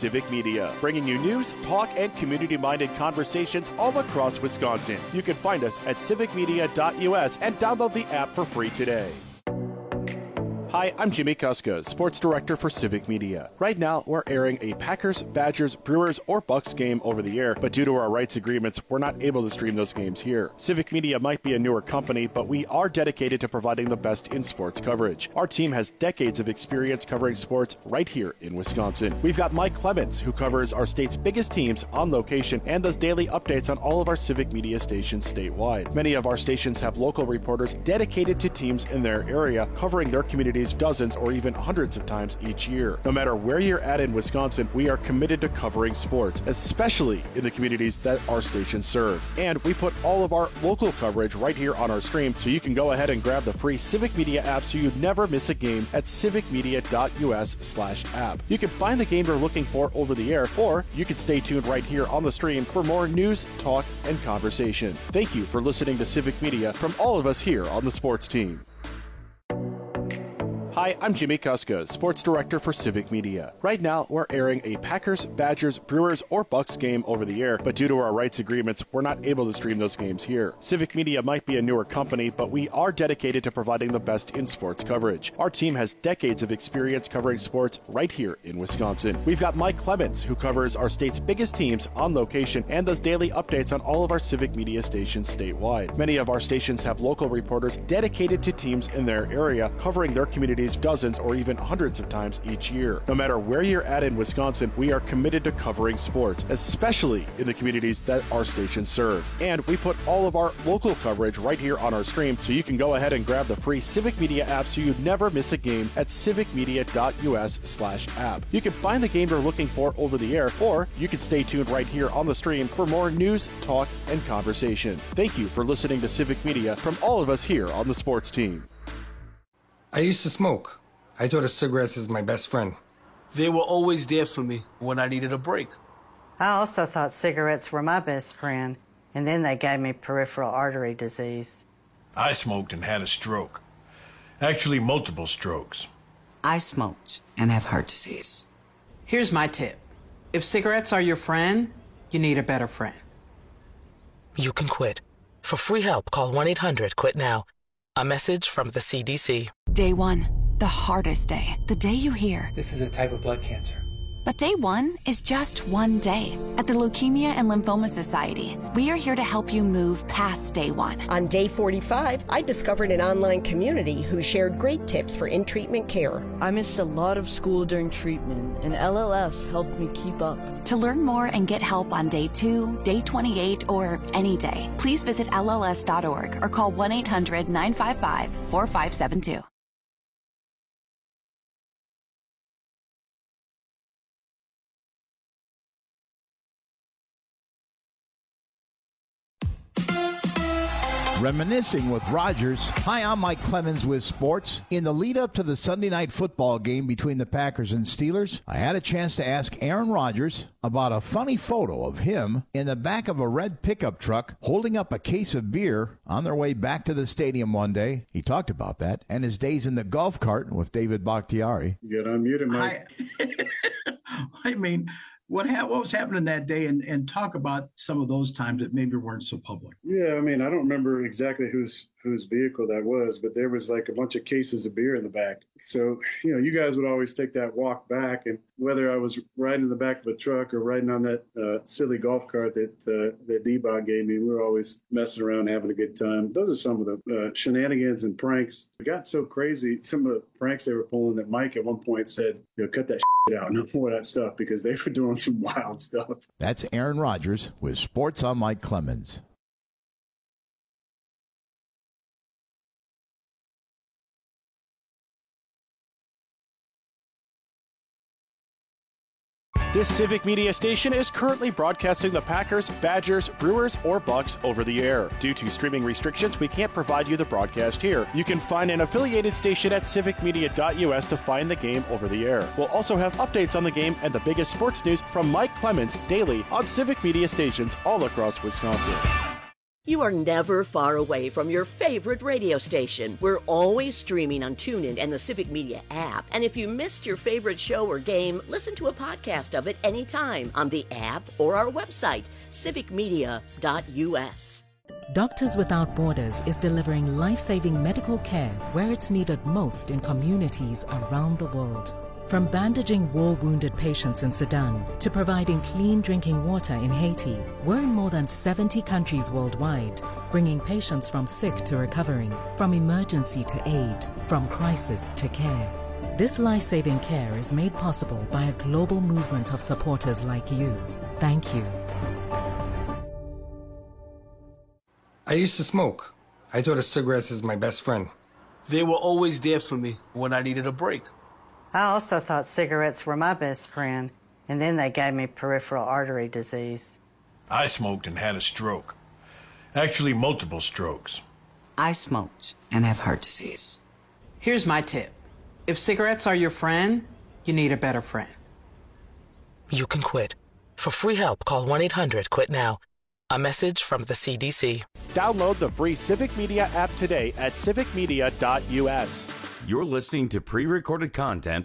Civic Media, bringing you news, talk, and community-minded conversations all across Wisconsin. You can find us at civicmedia.us and download the app for free today. Hi, I'm Jimmy Kuska, Sports Director for Civic Media. Right now, we're airing a Packers, Badgers, Brewers, or Bucks game over the air, but due to our rights agreements, we're not able to stream those games here. Civic Media might be a newer company, but we are dedicated to providing the best in sports coverage. Our team has decades of experience covering sports right here in Wisconsin. We've got Mike Clemens, who covers our state's biggest teams on location and does daily updates on all of our Civic Media stations statewide. Many of our stations have local reporters dedicated to teams in their area, covering their communities dozens or even hundreds of times each year. No matter where you're at in Wisconsin, we are committed to covering sports, especially in the communities that our stations serve. And we put all of our local coverage right here on our stream, so you can go ahead and grab the free Civic Media app so you never miss a game at civicmedia.us/app. You can find the game you're looking for over the air, or you can stay tuned right here on the stream for more news, talk, and conversation. Thank you for listening to Civic Media from all of us here on the sports team. Hi, I'm Jimmy Kuska, Sports Director for Civic Media. Right now, we're airing a Packers, Badgers, Brewers, or Bucks game over the air, but due to our rights agreements, we're not able to stream those games here. Civic Media might be a newer company, but we are dedicated to providing the best in sports coverage. Our team has decades of experience covering sports right here in Wisconsin. We've got Mike Clemens, who covers our state's biggest teams on location and does daily updates on all of our Civic Media stations statewide. Many of our stations have local reporters dedicated to teams in their area, covering their communities dozens or even hundreds of times each year. No matter where you're at in Wisconsin, we are committed to covering sports, especially in the communities that our stations serve. And we put all of our local coverage right here on our stream, so you can go ahead and grab the free Civic Media app so you never miss a game at civicmedia.us/app. You can find the game you're looking for over the air, or you can stay tuned right here on the stream for more news, talk, and conversation. Thank you for listening to Civic Media from all of us here on the sports team. I used to smoke. I thought of cigarettes as my best friend. They were always there for me when I needed a break. I also thought cigarettes were my best friend, and then they gave me peripheral artery disease. I smoked and had a stroke. Actually, multiple strokes. I smoked and have heart disease. Here's my tip. If cigarettes are your friend, you need a better friend. You can quit. For free help, call 1-800-QUIT-NOW. A message from the CDC. Day one, the hardest day. The day you hear, this is a type of blood cancer. But day one is just one day. At the Leukemia and Lymphoma Society, we are here to help you move past day one. On day 45, I discovered an online community who shared great tips for in-treatment care. I missed a lot of school during treatment, and LLS helped me keep up. To learn more and get help on day 2, day 28, or any day, please visit LLS.org or call 1-800-955-4572. Reminiscing with Rogers. Hi, I'm Mike Clemens with sports. In the lead up to the Sunday night football game between the Packers and Steelers, I had a chance to ask Aaron Rodgers about a funny photo of him in the back of a red pickup truck holding up a case of beer on their way back to the stadium one day. He talked about that and his days in the golf cart with David Bakhtiari. You got unmuted, Mike. I mean, what was happening that day, and talk about some of those times that maybe weren't so public. Yeah, I mean, I don't remember exactly whose vehicle that was, but there was like a bunch of cases of beer in the back. So, you know, you guys would always take that walk back, and whether I was riding in the back of a truck or riding on that silly golf cart that D-Bog gave me, we were always messing around, having a good time. Those are some of the shenanigans and pranks. It got so crazy, some of the pranks they were pulling, that Mike at one point said, you know, cut that out, no more of that stuff, because they were doing some wild stuff. That's Aaron Rodgers with Sports on Mike Clemens. This Civic Media station is currently broadcasting the Packers, Badgers, Brewers, or Bucks over the air. Due to streaming restrictions, we can't provide you the broadcast here. You can find an affiliated station at civicmedia.us to find the game over the air. We'll also have updates on the game and the biggest sports news from Mike Clemens daily on Civic Media stations all across Wisconsin. You are never far away from your favorite radio station. We're always streaming on TuneIn and the Civic Media app. And if you missed your favorite show or game, listen to a podcast of it anytime on the app or our website, civicmedia.us. Doctors Without Borders is delivering life-saving medical care where it's needed most in communities around the world. From bandaging war-wounded patients in Sudan to providing clean drinking water in Haiti, we're in more than 70 countries worldwide, bringing patients from sick to recovering, from emergency to aid, from crisis to care. This life-saving care is made possible by a global movement of supporters like you. Thank you. I used to smoke. I thought of cigarettes as my best friend. They were always there for me when I needed a break. I also thought cigarettes were my best friend, and then they gave me peripheral artery disease. I smoked and had a stroke. Actually, multiple strokes. I smoked and have heart disease. Here's my tip. If cigarettes are your friend, you need a better friend. You can quit. For free help, call 1-800-QUIT-NOW. A message from the CDC. Download the free Civic Media app today at civicmedia.us. You're listening to pre-recorded content.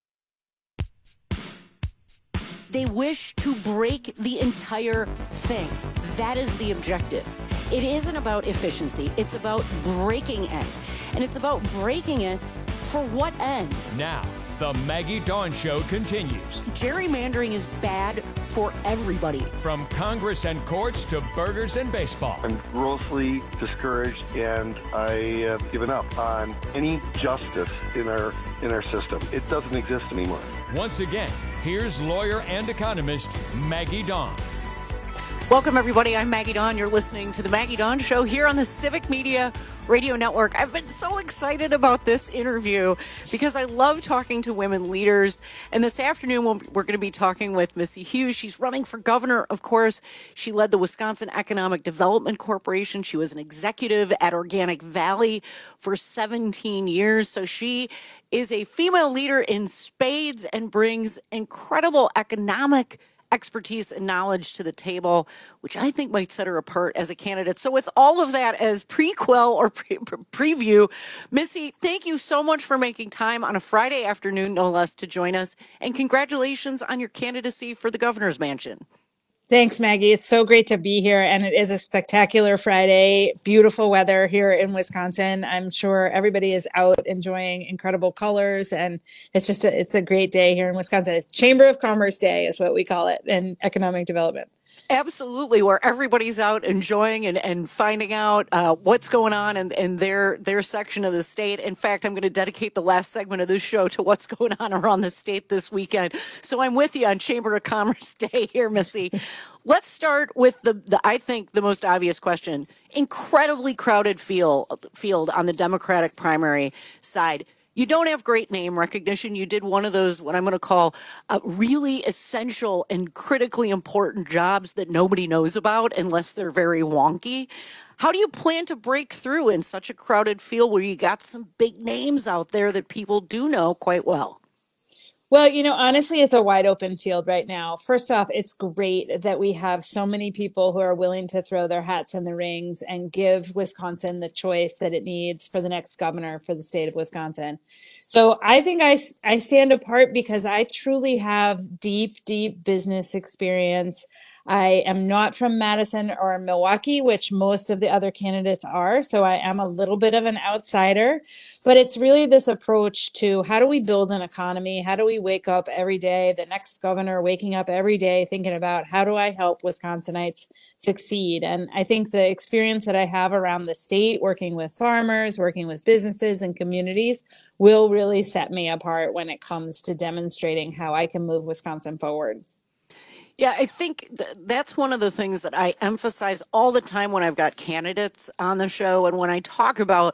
They wish to break the entire thing. That is the objective. It isn't about efficiency. It's about breaking it. And it's about breaking it for what end? Now, the Maggie Dawn Show continues. Gerrymandering is bad for everybody. From Congress and courts to burgers and baseball. I'm grossly discouraged, and I have given up on any justice in our system. It doesn't exist anymore. Once again, here's lawyer and economist Maggie Dawn. Welcome, everybody. I'm Maggie Dawn. You're listening to the Maggie Dawn Show here on the Civic Media Radio Network. I've been so excited about this interview because I love talking to women leaders. And this afternoon, we're going to be talking with Missy Hughes. She's running for governor, of course. She led the Wisconsin Economic Development Corporation. She was an executive at Organic Valley for 17 years. So she is a female leader in spades and brings incredible economic expertise and knowledge to the table, which I think might set her apart as a candidate. So with all of that as prequel or preview, Missy, thank you so much for making time on a Friday afternoon, no less, to join us. And congratulations on your candidacy for the governor's mansion. Thanks, Maggie. It's so great to be here. And it is a spectacular Friday. Beautiful weather here in Wisconsin. I'm sure everybody is out enjoying incredible colors. And it's a great day here in Wisconsin. It's Chamber of Commerce Day is what we call it in economic development. Absolutely, where everybody's out enjoying and finding out what's going on in their section of the state. In fact, I'm going to dedicate the last segment of this show to what's going on around the state this weekend. So I'm with you on Chamber of Commerce Day here, Missy. Let's start with the I think the most obvious question. Incredibly crowded field on the Democratic primary side. You don't have great name recognition. You did one of those, what I'm going to call really essential and critically important jobs that nobody knows about unless they're very wonky. How do you plan to break through in such a crowded field where you got some big names out there that people do know quite well? Well, honestly, it's a wide open field right now. First off, it's great that we have so many people who are willing to throw their hats in the rings and give Wisconsin the choice that it needs for the next governor for the state of Wisconsin. So I think I stand apart because I truly have deep, deep business experience. I am not from Madison or Milwaukee, which most of the other candidates are. So I am a little bit of an outsider, but it's really this approach to how do we build an economy? How do we wake up every day, the next governor waking up every day thinking about how do I help Wisconsinites succeed? And I think the experience that I have around the state, working with farmers, working with businesses and communities will really set me apart when it comes to demonstrating how I can move Wisconsin forward. Yeah, I think that's one of the things that I emphasize all the time when I've got candidates on the show. And when I talk about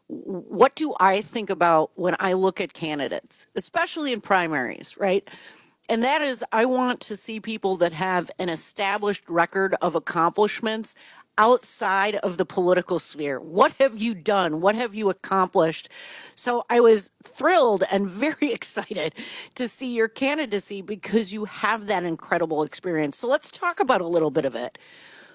what do I think about when I look at candidates, especially in primaries, right? And that is, I want to see people that have an established record of accomplishments outside of the political sphere. What have you done? What have you accomplished? So I was thrilled and very excited to see your candidacy because you have that incredible experience. So let's talk about a little bit of it.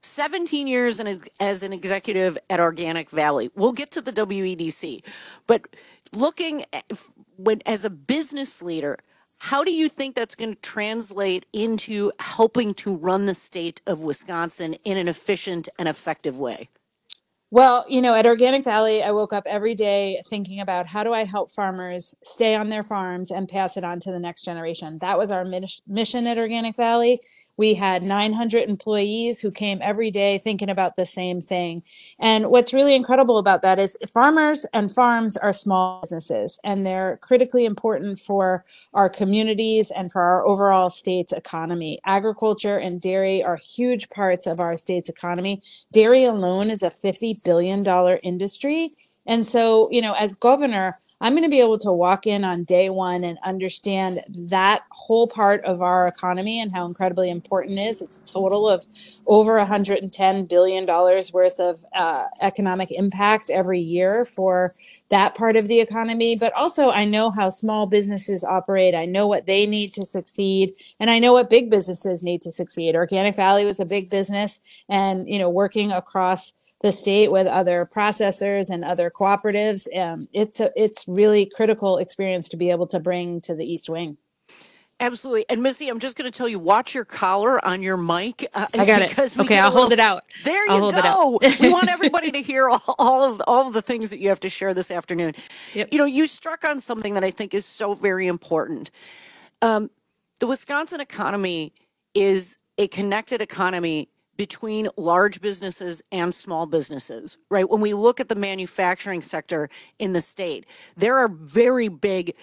17 years as an executive at Organic Valley. We'll get to the WEDC, but looking at, as a business leader, how do you think that's going to translate into helping to run the state of Wisconsin in an efficient and effective way? Well, at Organic Valley, I woke up every day thinking about how do I help farmers stay on their farms and pass it on to the next generation. That was our mission at Organic Valley. We had 900 employees who came every day thinking about the same thing. And what's really incredible about that is farmers and farms are small businesses, and they're critically important for our communities and for our overall state's economy. Agriculture and dairy are huge parts of our state's economy. Dairy alone is a $50 billion industry. And so, as governor, I'm going to be able to walk in on day one and understand that whole part of our economy and how incredibly important it is. It's a total of over $110 billion worth of economic impact every year for that part of the economy. But also, I know how small businesses operate. I know what they need to succeed, and I know what big businesses need to succeed. Organic Valley was a big business, and working across the state with other processors and other cooperatives. It's really critical experience to be able to bring to the East Wing. Absolutely. And Missy, I'm just going to tell you, watch your collar on your mic. I got it. Okay, I'll hold it out. There you go. We want everybody to hear all of the things that you have to share this afternoon. Yep. You struck on something that I think is so very important. The Wisconsin economy is a connected economy between large businesses and small businesses, right? When we look at the manufacturing sector in the state, there are very big,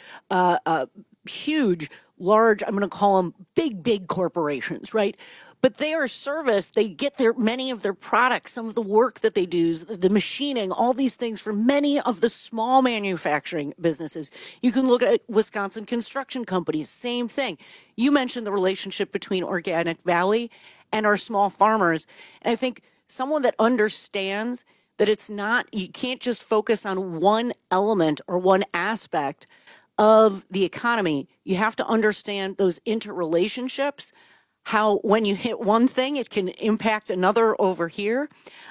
huge, large, I'm going to call them big corporations, right? But they are serviced, they get many of their products, some of the work that they do, the machining, all these things from many of the small manufacturing businesses. You can look at Wisconsin construction companies, same thing. You mentioned the relationship between Organic Valley and our small farmers. And I think someone that understands that you can't just focus on one element or one aspect of the economy. You have to understand those interrelationships, how when you hit one thing, it can impact another over here.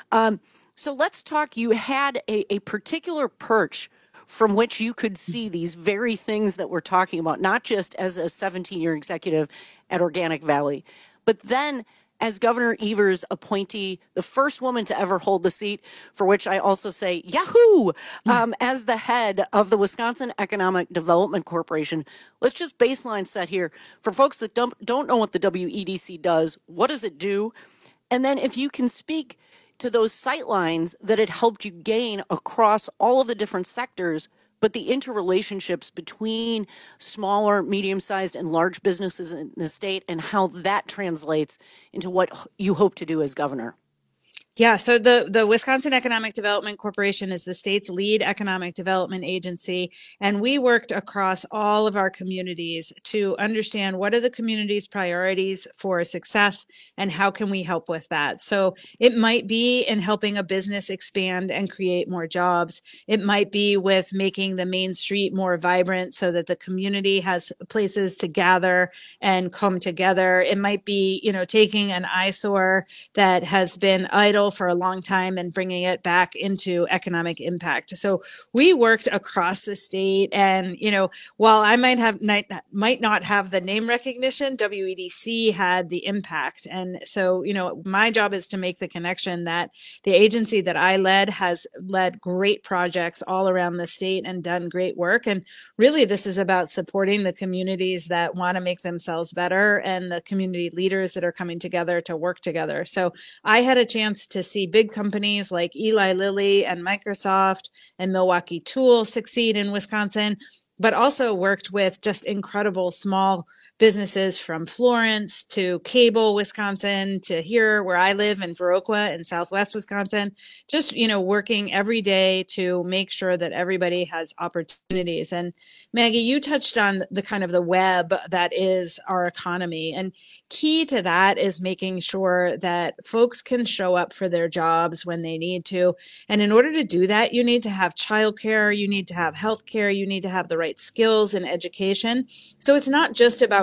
So let's talk, you had a particular perch from which you could see these very things that we're talking about, not just as a 17-year executive at Organic Valley, but then as Governor Evers' appointee, the first woman to ever hold the seat, for which I also say, yahoo, as the head of the Wisconsin Economic Development Corporation. Let's just baseline set here. For folks that don't know what the WEDC does, what does it do? And then if you can speak to those sight lines that it helped you gain across all of the different sectors, but the interrelationships between smaller, medium-sized, and large businesses in the state and how that translates into what you hope to do as governor. Yeah, so the Wisconsin Economic Development Corporation is the state's lead economic development agency, and we worked across all of our communities to understand what are the community's priorities for success and how can we help with that. So it might be in helping a business expand and create more jobs. It might be with making the main street more vibrant so that the community has places to gather and come together. It might be, taking an eyesore that has been idle for a long time and bringing it back into economic impact. So we worked across the state, and while I might not have the name recognition, WEDC had the impact. And so my job is to make the connection that the agency that I led has led great projects all around the state and done great work. And really, this is about supporting the communities that want to make themselves better and the community leaders that are coming together to work together. So I had a chance to see big companies like Eli Lilly and Microsoft and Milwaukee Tool succeed in Wisconsin, but also worked with just incredible small businesses from Florence to Cable, Wisconsin, to here where I live in Viroqua in Southwest Wisconsin, just, working every day to make sure that everybody has opportunities. And Maggie, you touched on the kind of the web that is our economy. And key to that is making sure that folks can show up for their jobs when they need to. And in order to do that, you need to have childcare, you need to have healthcare, you need to have the right skills and education. So it's not just about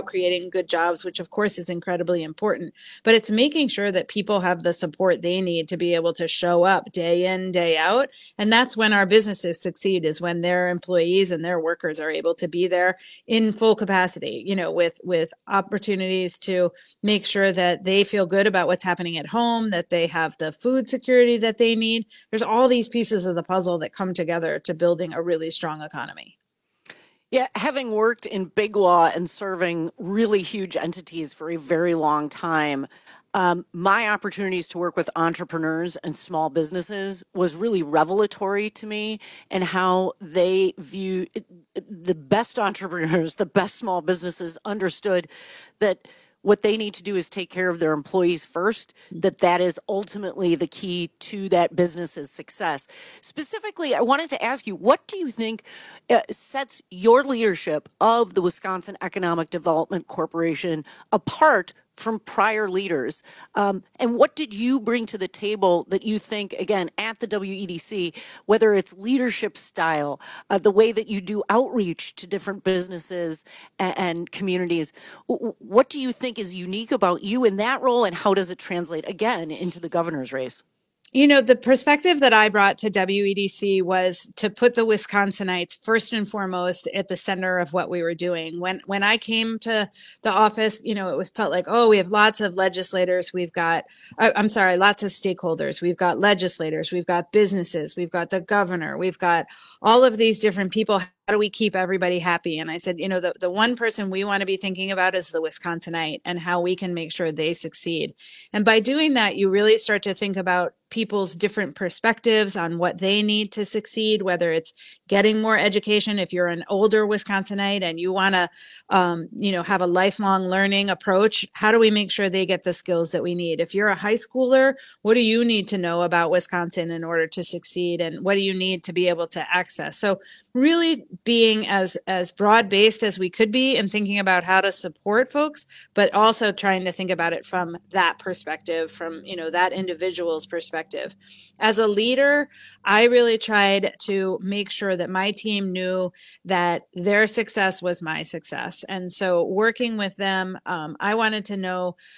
about creating good jobs, which of course is incredibly important, but it's making sure that people have the support they need to be able to show up day in, day out. And that's when our businesses succeed, is when their employees and their workers are able to be there in full capacity, with opportunities to make sure that they feel good about what's happening at home, that they have the food security that they need. There's all these pieces of the puzzle that come together to building a really strong economy. Yeah, having worked in big law and serving really huge entities for a very long time, my opportunities to work with entrepreneurs and small businesses was really revelatory to me, and how they view the best entrepreneurs, the best small businesses understood that what they need to do is take care of their employees first, that is ultimately the key to that business's success. Specifically, I wanted to ask you, what do you think sets your leadership of the Wisconsin Economic Development Corporation apart from prior leaders? And what did you bring to the table that you think, again, at the WEDC, whether it's leadership style, the way that you do outreach to different businesses and communities, what do you think is unique about you in that role, and how does it translate, again, into the governor's race? The perspective that I brought to WEDC was to put the Wisconsinites first and foremost at the center of what we were doing. When I came to the office, it felt like, we have lots of legislators. We've got, lots of stakeholders. We've got legislators. We've got businesses. We've got the governor. We've got all of these different people. How do we keep everybody happy? And I said, the one person we want to be thinking about is the Wisconsinite, and how we can make sure they succeed. And by doing that, you really start to think about people's different perspectives on what they need to succeed, whether it's getting more education. If you're an older Wisconsinite and you want to, have a lifelong learning approach, how do we make sure they get the skills that we need? If you're a high schooler, what do you need to know about Wisconsin in order to succeed? And what do you need to be able to access? So really being as broad-based as we could be and thinking about how to support folks, but also trying to think about it from that perspective, from, that individual's perspective. As a leader, I really tried to make sure that my team knew that their success was my success. And so working with them, I wanted them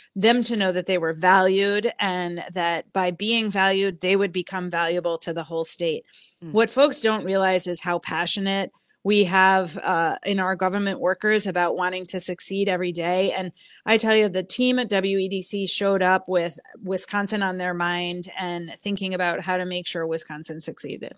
to know that they were valued, and that by being valued, they would become valuable to the whole state. What folks don't realize is how passionate we have in our government workers about wanting to succeed every day. And I tell you, the team at WEDC showed up with Wisconsin on their mind and thinking about how to make sure Wisconsin succeeded.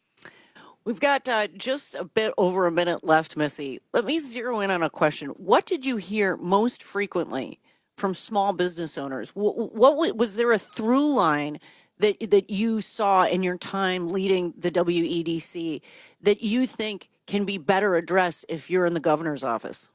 We've got just a bit over a minute left, Missy. Let me zero in on a question. What did you hear most frequently from small business owners? What was there a through line that you saw in your time leading the WEDC that you think can be better addressed if you're in the governor's office?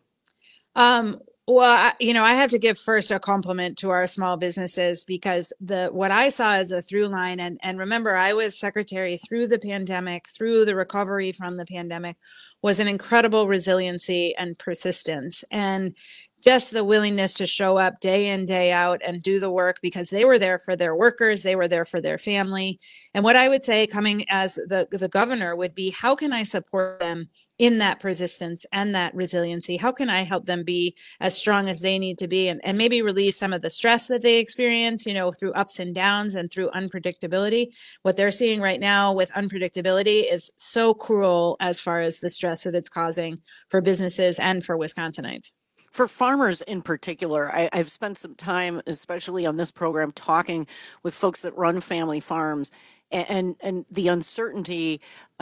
Well, I have to give first a compliment to our small businesses, because what I saw as a through line, and remember, I was secretary through the pandemic, through the recovery from the pandemic, was an incredible resiliency and persistence. And just the willingness to show up day in, day out and do the work, because they were there for their workers, they were there for their family. And what I would say coming as the governor would be, how can I support them in that persistence and that resiliency? How can I help them be as strong as they need to be, and maybe relieve some of the stress that they experience, through ups and downs and through unpredictability? What they're seeing right now with unpredictability is so cruel as far as the stress that it's causing for businesses and for Wisconsinites. For farmers in particular, I've spent some time, especially on this program, talking with folks that run family farms, and the uncertainty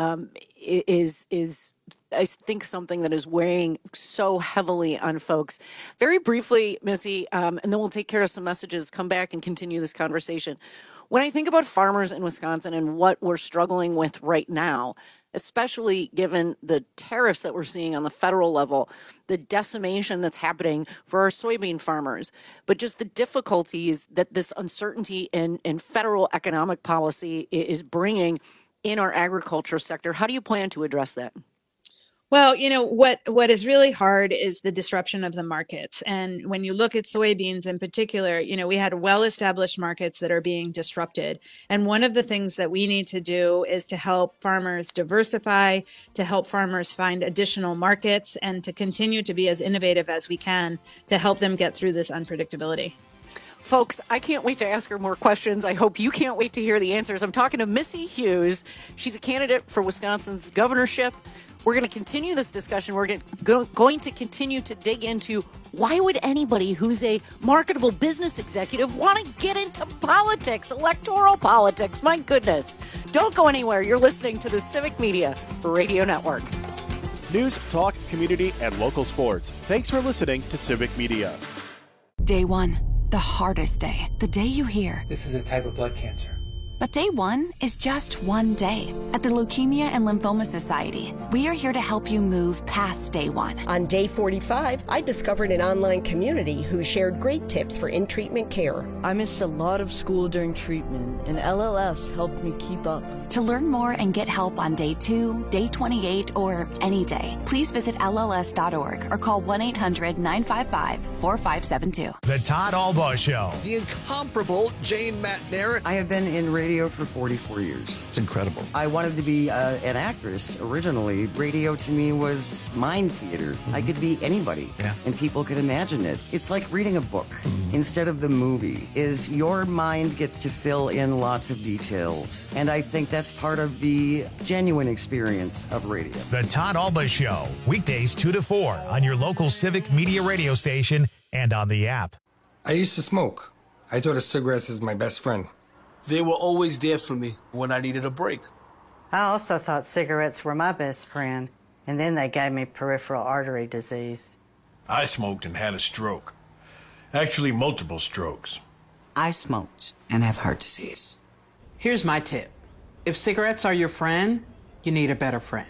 is I think something that is weighing so heavily on folks. Very briefly, Missy, and then we'll take care of some messages, come back and continue this conversation. When I think about farmers in Wisconsin and what we're struggling with right now, especially given the tariffs that we're seeing on the federal level, the decimation that's happening for our soybean farmers, but just the difficulties that this uncertainty in federal economic policy is bringing in our agriculture sector. How do you plan to address that? Well, what is really hard is the disruption of the markets. And when you look at soybeans in particular, we had well-established markets that are being disrupted. And one of the things that we need to do is to help farmers diversify, to help farmers find additional markets, and to continue to be as innovative as we can to help them get through this unpredictability. Folks, I can't wait to ask her more questions. I hope you can't wait to hear the answers. I'm talking to Missy Hughes. She's a candidate for Wisconsin's governorship. We're going to continue this discussion. We're going to continue to dig into why would anybody who's a marketable business executive want to get into politics, electoral politics? My goodness. Don't go anywhere. You're listening to the Civic Media Radio Network. News, talk, community, and local sports. Thanks for listening to Civic Media. Day one, the hardest day. The day you hear, "This is a type of blood cancer." But day one is just one day. At the Leukemia and Lymphoma Society, we are here to help you move past day one. On day 45, I discovered an online community who shared great tips for in-treatment care. I missed a lot of school during treatment, and LLS helped me keep up. To learn more and get help on day 2, day 28, or any day, please visit LLS.org or call 1-800-955-4572. The Todd Albaugh Show. The incomparable Jane Matner. I have been in radio for 44 years. It's incredible. I wanted to be an actress originally. Radio to me was mind theater. Mm-hmm. I could be anybody, and people could imagine it. It's like reading a book instead of the movie. Is your mind gets to fill in lots of details, and I think that's part of the genuine experience of radio. The Todd Albaugh Show, weekdays 2 to 4 on your local Civic Media radio station and on the app. I used to smoke. I thought of cigarettes as my best friend. They were always there for me when I needed a break. I also thought cigarettes were my best friend, and then they gave me peripheral artery disease. I smoked and had a stroke. Actually, multiple strokes. I smoked and have heart disease. Here's my tip. If cigarettes are your friend, you need a better friend.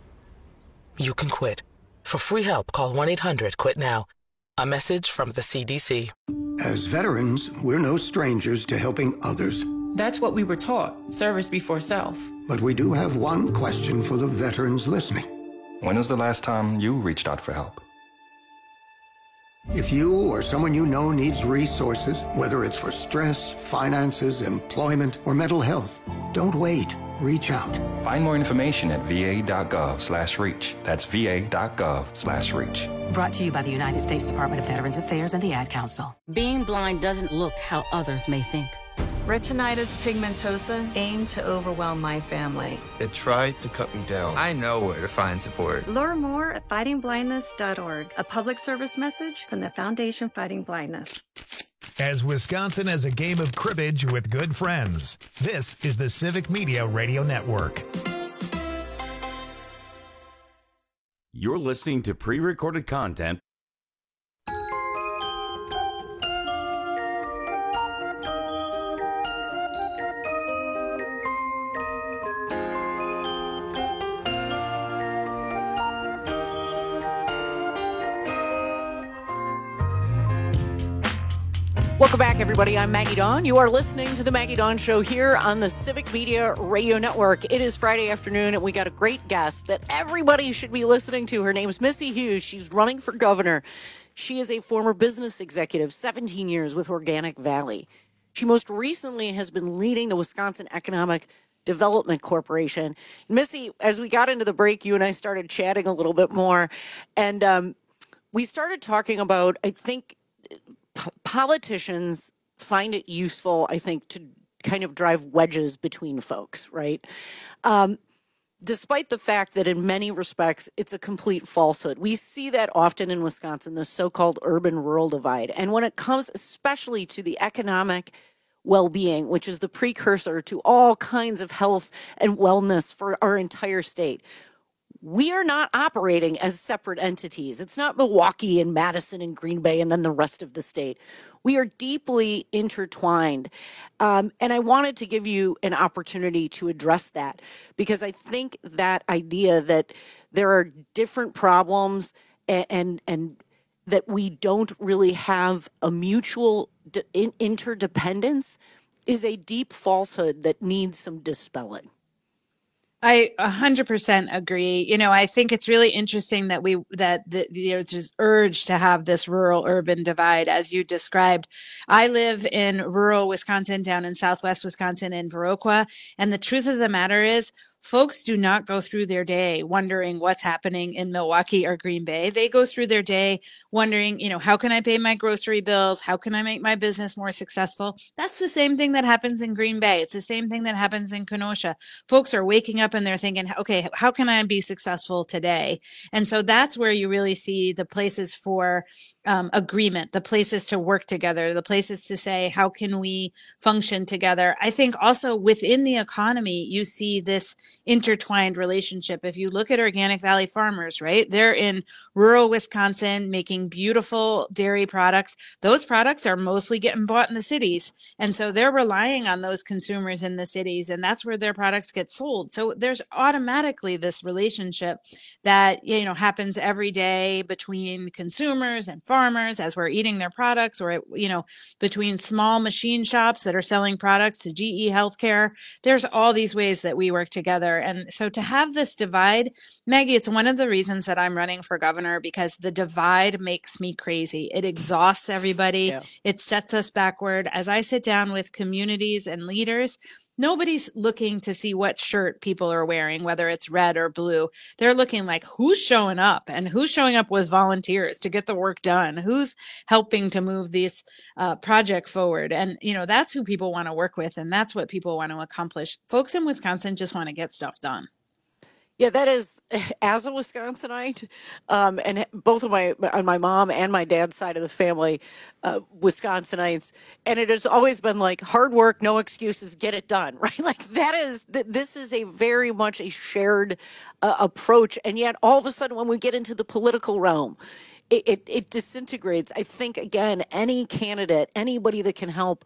You can quit. For free help, call 1-800-QUIT-NOW. A message from the CDC. As veterans, we're no strangers to helping others. That's what we were taught, service before self. But we do have one question for the veterans listening. When was the last time you reached out for help? If you or someone you know needs resources, whether it's for stress, finances, employment, or mental health, don't wait. Reach out. Find more information at va.gov/reach. That's va.gov/reach. Brought to you by the United States Department of Veterans Affairs and the Ad Council. Being blind doesn't look how others may think. Retinitis pigmentosa aimed to overwhelm my family. It tried to cut me down. I know where to find support. Learn more at fightingblindness.org, a public service message from the Foundation Fighting Blindness. As Wisconsin as a game of cribbage with good friends, this is the Civic Media Radio Network. You're listening to pre-recorded content. Welcome back, everybody. I'm Maggie Dawn. You are listening to the Maggie Dawn Show here on the Civic Media Radio Network. It is Friday afternoon, and we got a great guest that everybody should be listening to. Her name is Missy Hughes. She's running for governor. She is a former business executive, 17 years with Organic Valley. She most recently has been leading the Wisconsin Economic Development Corporation. Missy, as we got into the break, you and I started chatting a little bit more, and we started talking about, I think, politicians find it useful, I think, to kind of drive wedges between folks, right? Despite the fact that in many respects, it's a complete falsehood. We see that often in Wisconsin, the so-called urban-rural divide. And when it comes especially to the economic well-being, which is the precursor to all kinds of health and wellness for our entire state, we are not operating as separate entities. It's not Milwaukee and Madison and Green Bay and then the rest of the state. We are deeply intertwined. And I wanted to give you an opportunity to address that, because I think that idea that there are different problems and that we don't really have a mutual interdependence is a deep falsehood that needs some dispelling. I 100% agree. You know, I think it's really interesting that there's this urge to have this rural urban divide, as you described. I live in rural Wisconsin, down in southwest Wisconsin in Viroqua. And the truth of the matter is, folks do not go through their day wondering what's happening in Milwaukee or Green Bay. They go through their day wondering, you know, how can I pay my grocery bills? How can I make my business more successful? That's the same thing that happens in Green Bay. It's the same thing that happens in Kenosha. Folks are waking up and they're thinking, okay, how can I be successful today? And so that's where you really see the places for agreement, the places to work together, the places to say, how can we function together? I think also within the economy, you see this intertwined relationship. If you look at Organic Valley Farmers, right, they're in rural Wisconsin making beautiful dairy products. Those products are mostly getting bought in the cities. And so they're relying on those consumers in the cities, and that's where their products get sold. So there's automatically this relationship that, you know, happens every day between consumers and farmers as we're eating their products, or, you know, between small machine shops that are selling products to GE Healthcare. There's all these ways that we work together. And so to have this divide, Maggie, it's one of the reasons that I'm running for governor, because the divide makes me crazy. It exhausts everybody. Yeah. It sets us backward. As I sit down with communities and leaders, nobody's looking to see what shirt people are wearing, whether it's red or blue. They're looking like, who's showing up and who's showing up with volunteers to get the work done? Who's helping to move this project forward? And, you know, that's who people want to work with. And that's what people want to accomplish. Folks in Wisconsin just want to get stuff done. Yeah, that is, as a Wisconsinite, and both of on my mom and my dad's side of the family, Wisconsinites, and it has always been like hard work, no excuses, get it done, right? Like this is a very much a shared approach, and yet all of a sudden when we get into the political realm, it disintegrates. I think, again, any candidate, anybody that can help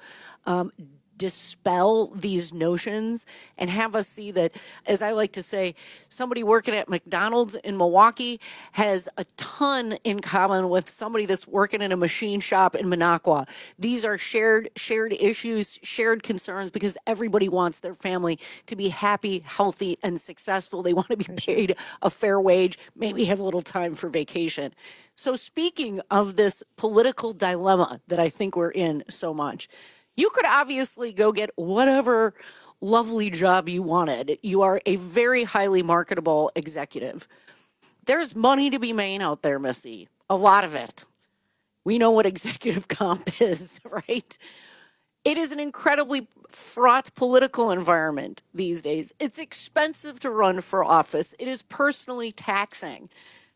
dispel these notions and have us see that, as I like to say, somebody working at McDonald's in Milwaukee has a ton in common with somebody that's working in a machine shop in Minocqua. These are shared issues, shared concerns, because everybody wants their family to be happy, healthy, and successful. They want to be paid a fair wage, maybe have a little time for vacation. So speaking of this political dilemma that I think we're in so much, you could obviously go get whatever lovely job you wanted. You are a very highly marketable executive. There's money to be made out there, Missy. A lot of it. We know what executive comp is, right? It is an incredibly fraught political environment these days. It's expensive to run for office. It is personally taxing.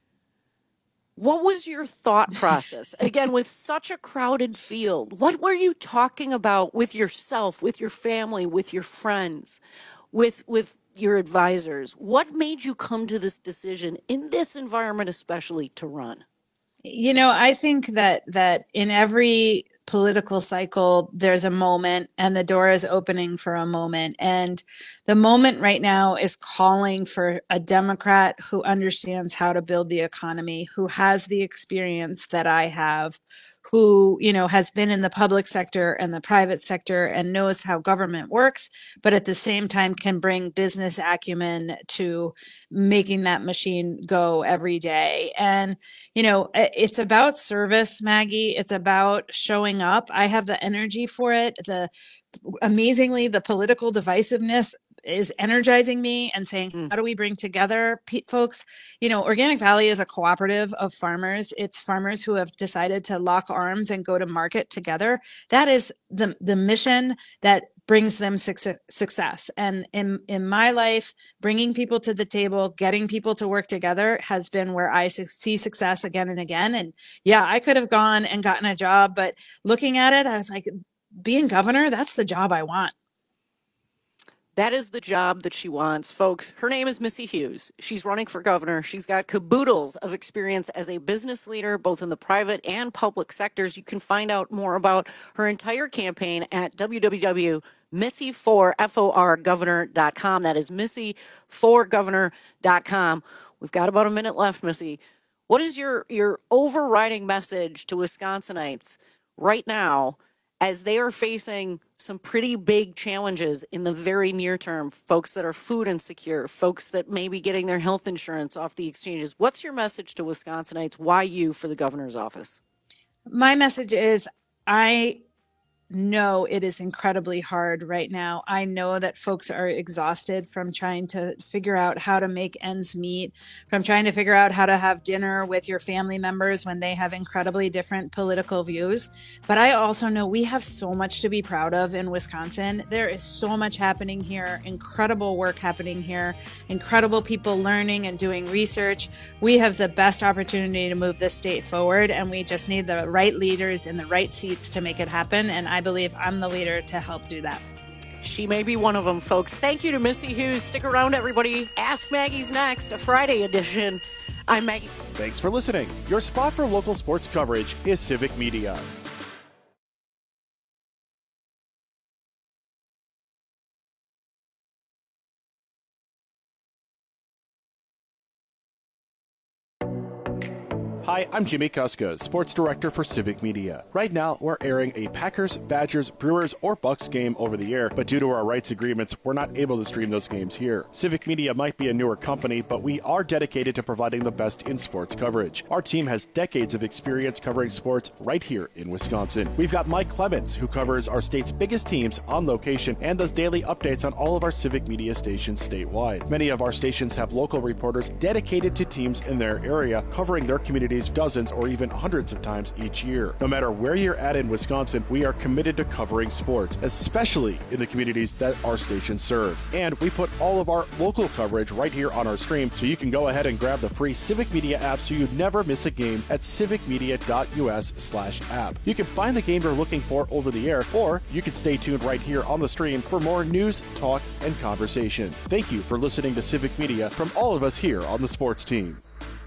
What was your thought process? Again, with such a crowded field, what were you talking about with yourself, with your family, with your friends, with your advisors? What made you come to this decision in this environment, especially, to run? You know, I think that in every political cycle, there's a moment, and the door is opening for a moment. And the moment right now is calling for a Democrat who understands how to build the economy, who has the experience that I have, who, you know, has been in the public sector and the private sector and knows how government works, but at the same time can bring business acumen to making that machine go every day. And, you know, it's about service, Maggie. It's about showing up. I have the energy for it. Amazingly, the political divisiveness is energizing me and saying, how do we bring together folks? You know, Organic Valley is a cooperative of farmers. It's farmers who have decided to lock arms and go to market together. That is the mission that brings them success. And in my life, bringing people to the table, getting people to work together has been where I see success again and again. And yeah, I could have gone and gotten a job, but looking at it, I was like, being governor, that's the job I want. That is the job that she wants, folks. Her name is Missy Hughes. She's running for governor. She's got caboodles of experience as a business leader, both in the private and public sectors. You can find out more about her entire campaign at www.missy4governor.com. That is missy4governor.com. We've got about a minute left, Missy. What is your overriding message to Wisconsinites right now as they are facing some pretty big challenges in the very near term, folks that are food insecure, folks that may be getting their health insurance off the exchanges. What's your message to Wisconsinites? Why you for the governor's office? My message is, I know it is incredibly hard right now. I know that folks are exhausted from trying to figure out how to make ends meet, from trying to figure out how to have dinner with your family members when they have incredibly different political views. But I also know we have so much to be proud of in Wisconsin. There is so much happening here, incredible work happening here, incredible people learning and doing research. We have the best opportunity to move this state forward, and we just need the right leaders in the right seats to make it happen. And I believe I'm the leader to help do that. She may be one of them, folks. Thank you to Missy Hughes. Stick around, everybody. Ask Maggie's next, a Friday edition. I'm Maggie. Thanks for listening. Your spot for local sports coverage is Civic Media. Hi, I'm Jimmy Kuska, Sports Director for Civic Media. Right now, we're airing a Packers, Badgers, Brewers, or Bucks game over the air, but due to our rights agreements, we're not able to stream those games here. Civic Media might be a newer company, but we are dedicated to providing the best in sports coverage. Our team has decades of experience covering sports right here in Wisconsin. We've got Mike Clemens, who covers our state's biggest teams on location and does daily updates on all of our Civic Media stations statewide. Many of our stations have local reporters dedicated to teams in their area, covering their communities dozens or even hundreds of times each year. No matter where you're at in Wisconsin, we are committed to covering sports, especially in the communities that our stations serve. And we put all of our local coverage right here on our stream, so you can go ahead and grab the free Civic Media app so you never miss a game at civicmedia.us/app. You can find the game you're looking for over the air, or you can stay tuned right here on the stream for more news, talk, and conversation. Thank you for listening to Civic Media from all of us here on the sports team.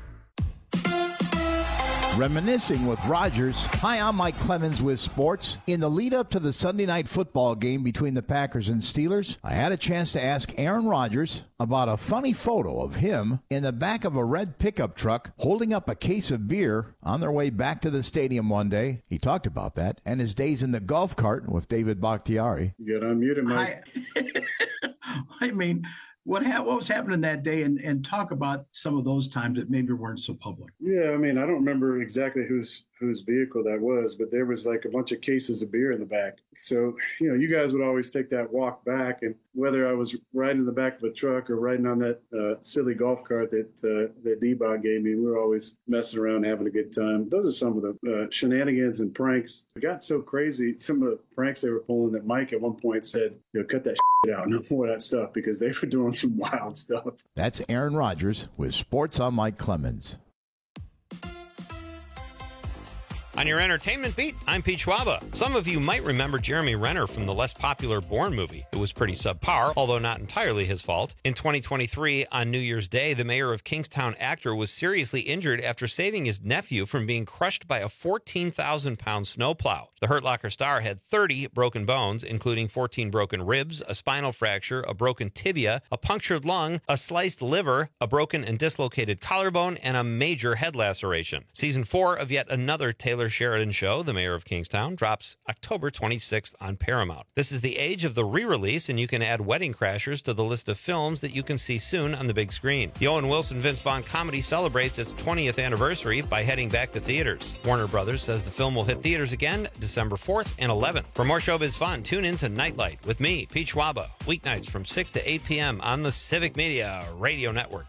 Reminiscing with Rogers. Hi, I'm Mike Clemens with sports. In the lead up to the Sunday night football game between the Packers and Steelers, I had a chance to ask Aaron Rodgers about a funny photo of him in the back of a red pickup truck holding up a case of beer on their way back to the stadium one day. He talked about that and his days in the golf cart with David Bakhtiari. You got unmuted, Mike. I mean, what was happening that day, and talk about some of those times that maybe weren't so public. Yeah, I mean, I don't remember exactly whose vehicle that was, but there was like a bunch of cases of beer in the back. So, you guys would always take that walk back, and whether I was riding in the back of a truck or riding on that silly golf cart that D-Bot gave me, we were always messing around, having a good time. Those are some of the shenanigans and pranks. It got so crazy, some of the pranks they were pulling, that Mike at one point said, cut that shit out, no more of that stuff, because they were doing some wild stuff. That's Aaron Rodgers with Sports on Mike Clemens. On your entertainment beat, I'm Pete Schwaba. Some of you might remember Jeremy Renner from the less popular Bourne movie. It was pretty subpar, although not entirely his fault. In 2023, on New Year's Day, the mayor of Kingstown actor was seriously injured after saving his nephew from being crushed by a 14,000-pound snowplow. The Hurt Locker star had 30 broken bones, including 14 broken ribs, a spinal fracture, a broken tibia, a punctured lung, a sliced liver, a broken and dislocated collarbone, and a major head laceration. Season 4 of yet another Taylor Sheridan show, The Mayor of Kingstown, drops October 26th on Paramount. This is the age of the re-release, and you can add Wedding Crashers to the list of films that you can see soon on the big screen. The Owen Wilson-Vince Vaughn comedy celebrates its 20th anniversary by heading back to theaters. Warner Brothers says the film will hit theaters again December 4th and 11th. For more showbiz fun, tune in to Nightlight with me, Pete Schwaba, weeknights from 6 to 8 p.m. on the Civic Media Radio Network.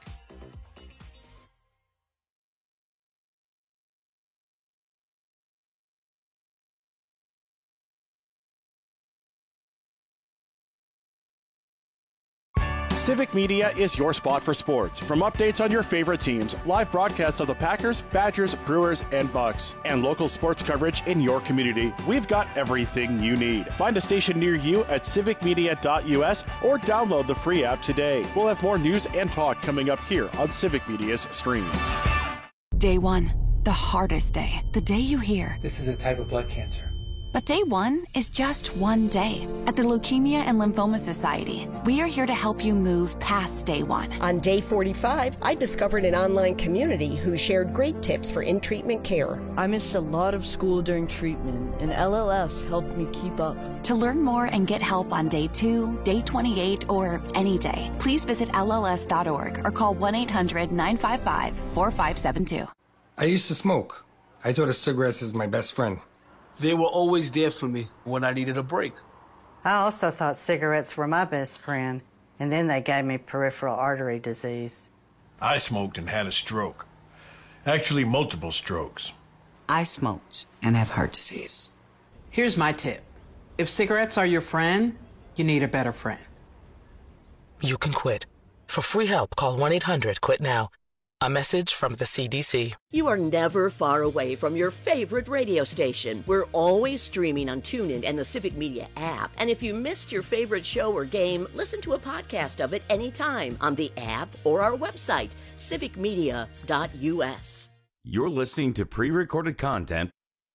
Civic Media is your spot for sports. From updates on your favorite teams, live broadcasts of the Packers, Badgers, Brewers, and Bucks, and local sports coverage in your community, we've got everything you need. Find a station near you at civicmedia.us or download the free app today. We'll have more news and talk coming up here on Civic Media's stream. Day one, the hardest day. The day you hear, "This is a type of blood cancer. But day one is just one day. At the Leukemia and Lymphoma Society, we are here to help you move past day one. On day 45, I discovered an online community who shared great tips for in-treatment care. I missed a lot of school during treatment, and LLS helped me keep up. To learn more and get help on day 2, day 28, or any day, please visit LLS.org or call 1-800-955-4572. I used to smoke. I thought of cigarettes as my best friend. They were always there for me when I needed a break. I also thought cigarettes were my best friend, and then they gave me peripheral artery disease. I smoked and had a stroke. Actually, multiple strokes. I smoked and have heart disease. Here's my tip. If cigarettes are your friend, you need a better friend. You can quit. For free help, call 1-800-QUIT-NOW. A message from the CDC. You are never far away from your favorite radio station. We're always streaming on TuneIn and the Civic Media app. And if you missed your favorite show or game, listen to a podcast of it anytime on the app or our website, civicmedia.us. You're listening to pre-recorded content.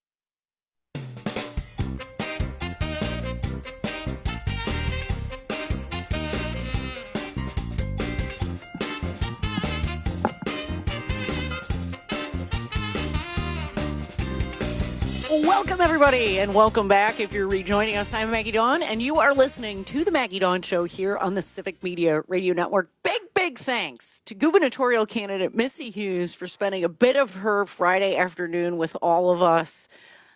Welcome, everybody, and welcome back. If you're rejoining us, I'm Maggie Dawn, and you are listening to The Maggie Dawn Show here on the Civic Media Radio Network. Big thanks to gubernatorial candidate Missy Hughes for spending a bit of her Friday afternoon with all of us.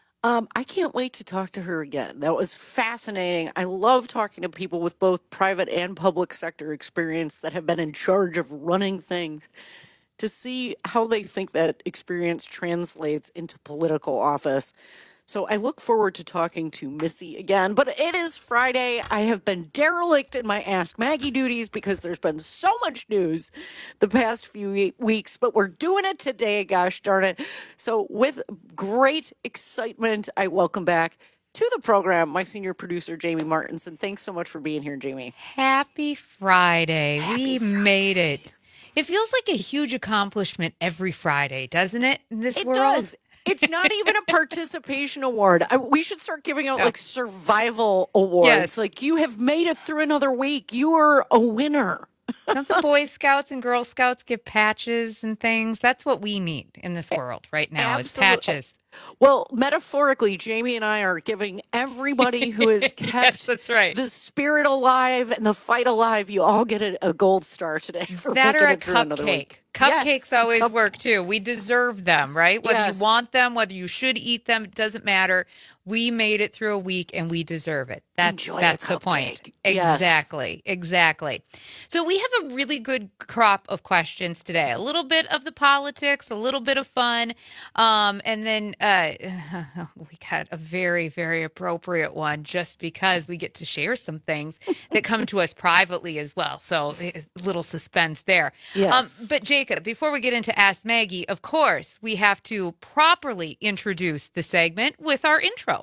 I can't wait to talk to her again. That was fascinating. I love talking to people with both private and public sector experience that have been in charge of running things, to see how they think that experience translates into political office. So I look forward to talking to Missy again. But it is Friday. I have been derelict in my Ask Maggie duties because there's been so much news the past few weeks. But we're doing it today, gosh darn it. So with great excitement, I welcome back to the program my senior producer, Jamie Martinson. Thanks so much for being here, Jamie. Happy Friday. We made it. It feels like a huge accomplishment every Friday, doesn't it, in this world? It does. It's not even a participation award. We should start giving out like survival awards. Yes. Like, you have made it through another week. You are a winner. Don't the Boy Scouts and Girl Scouts give patches and things? That's what we need in this world right now. Absolutely. Is patches. Well, metaphorically, Jamie and I are giving everybody who has kept that's right. the spirit alive and the fight alive, you all get a gold star today for that making or a it through another cupcake. week. Cupcakes always work too. We deserve them, right? Whether Yes. you want them, whether you should eat them, it doesn't matter. We made it through a week and we deserve it. That's the point. Yes. Exactly. So we have a really good crop of questions today. A little bit of the politics, a little bit of fun, and then we got a very, very appropriate one just because we get to share some things that come to us privately as well. So a little suspense there. Yes. But Jacob, before we get into Ask Maggie, of course, we have to properly introduce the segment with our intro.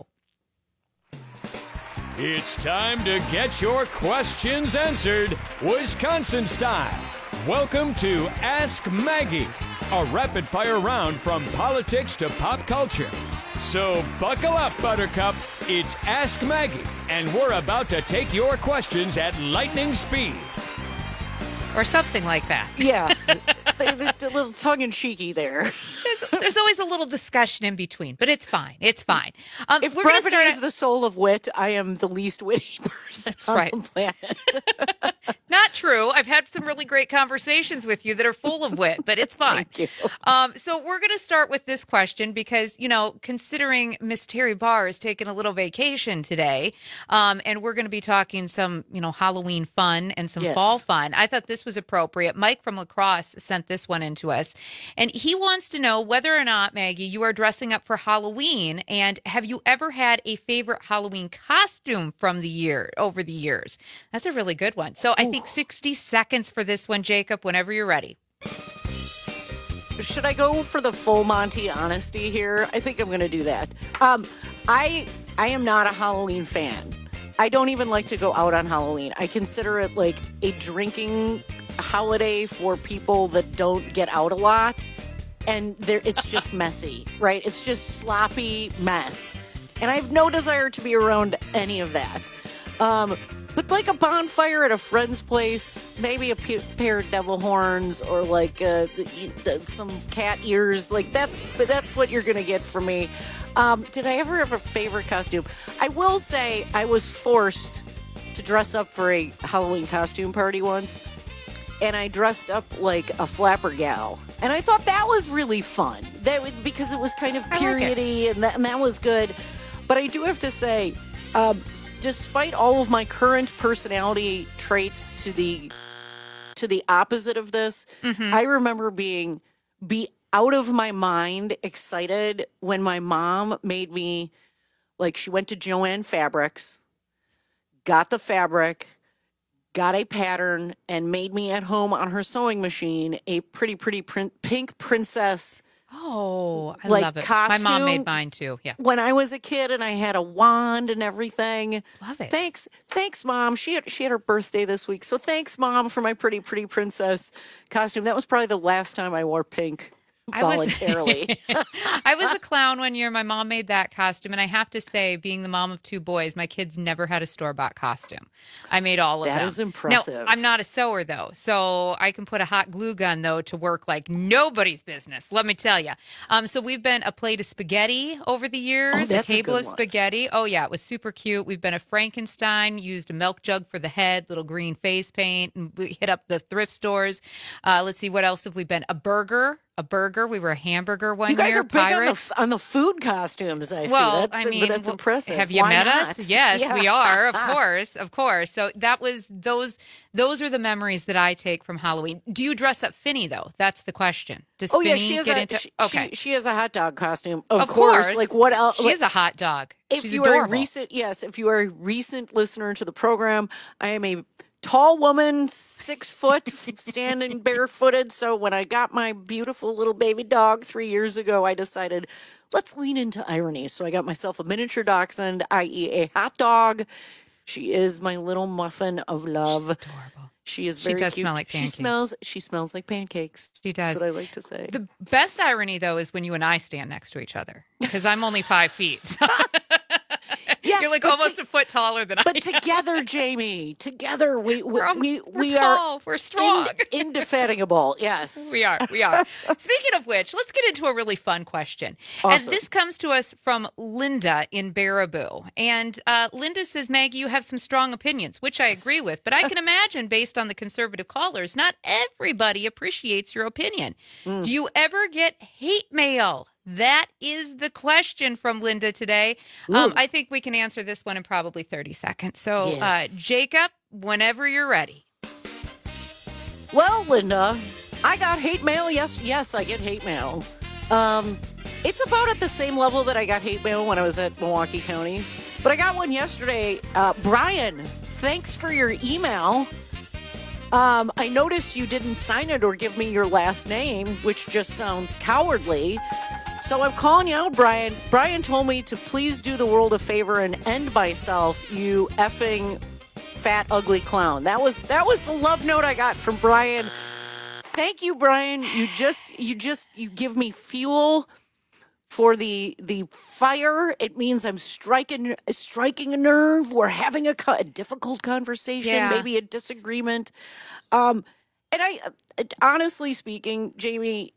It's time to get your questions answered, Wisconsin style. Welcome to Ask Maggie, a rapid-fire round from politics to pop culture. So buckle up, Buttercup. It's Ask Maggie, and we're about to take your questions at lightning speed. Or something like that. Yeah. A little tongue-in-cheeky there. There's always a little discussion in between, but it's fine. It's fine. If brevity is the soul of wit, I am the least witty person on the planet. Not true. I've had some really great conversations with you that are full of wit, but it's fine. Thank you. So we're going to start with this question because, considering Miss Terry Barr is taking a little vacation today, and we're going to be talking some, Halloween fun and some fall fun, I thought this was appropriate. Mike from La Crosse sent this one in to us, and he wants to know whether or not, Maggie, you are dressing up for Halloween, and have you ever had a favorite Halloween costume from over the years? That's a really good one. So I think 60 seconds for this one, Jacob, whenever you're ready. Should I go for the full Monty honesty here? I think I'm going to do that. I am not a Halloween fan. I don't even like to go out on Halloween. I consider it like a drinking holiday for people that don't get out a lot. And it's just messy, right? It's just sloppy mess. And I have no desire to be around any of that. But like a bonfire at a friend's place, maybe a pair of devil horns or like some cat ears, like that's what you're going to get from me. Did I ever have a favorite costume? I will say I was forced to dress up for a Halloween costume party once, and I dressed up like a flapper gal. And I thought that was really fun. Because it was kind of periody, and that was good. But I do have to say, despite all of my current personality traits to the opposite of this, I remember be out of my mind excited when my mom made me, like, she went to Joann Fabrics, got the fabric, got a pattern, and made me at home on her sewing machine a pretty pink princess. Oh, I like love it. Costume. My mom made mine too. Yeah. When I was a kid and I had a wand and everything. Love it. Thanks, Mom. She had her birthday this week. So thanks, Mom, for my pretty princess costume. That was probably the last time I wore pink voluntarily. I was a clown one year. My mom made that costume. And I have to say, being the mom of two boys, my kids never had a store-bought costume. I made all of them. That is impressive. No, I'm not a sewer, though. So I can put a hot glue gun, though, to work like nobody's business. Let me tell you. So we've been a plate of spaghetti over the years, a table of spaghetti. Oh, yeah. It was super cute. We've been a Frankenstein, used a milk jug for the head, little green face paint. And we hit up the thrift stores. Let's see. What else have we been? A burger. We were a hamburger one year. You guys are Pirates. big on the food costumes, I see. That's impressive. Have you met us? Yes, yeah. we are. Of course. So that was those are the memories that I take from Halloween. Do you dress up Finny, though? That's the question. Does Finny get into... Okay. She has a hot dog costume. Of course. Like what else? She is a hot dog. If you adorable. if you are a recent listener to the program, I am a tall woman, 6 foot, standing barefooted. So when I got my beautiful little baby dog 3 years ago, I decided, let's lean into irony. So I got myself a miniature dachshund, i.e. a hot dog. She is my little muffin of love. She's adorable. She is very does cute. smell like pancakes. She smells like pancakes. She does. That's what I like to say. The best irony, though, is when you and I stand next to each other, because I'm only 5 feet. Yes, you're like almost a foot taller than I am. But together, Jamie, together we we're are tall. We're strong. Indefatigable. Yes. We are. Speaking of which, let's get into a really fun question. Awesome. And this comes to us from Linda in Baraboo. And Linda says, Maggie, you have some strong opinions, which I agree with. But I can imagine, based on the conservative callers, not everybody appreciates your opinion. Do you ever get hate mail? That is the question from Linda today. I think we can answer this one in probably 30 seconds. So, Yes. Jacob, whenever you're ready. Well, Linda, I got hate mail. Yes, I get hate mail. It's about at the same level that I got hate mail when I was at Milwaukee County. But I got one yesterday. Brian, thanks for your email. I noticed you didn't sign it or give me your last name, which just sounds cowardly. So I'm calling you out, Brian. Brian told me to please do the world a favor and end myself, you effing fat, ugly clown. That was the love note I got from Brian. Thank you, Brian. You give me fuel for the fire. It means I'm striking a nerve. We're having a difficult conversation, maybe a disagreement. And I, honestly speaking, Jamie,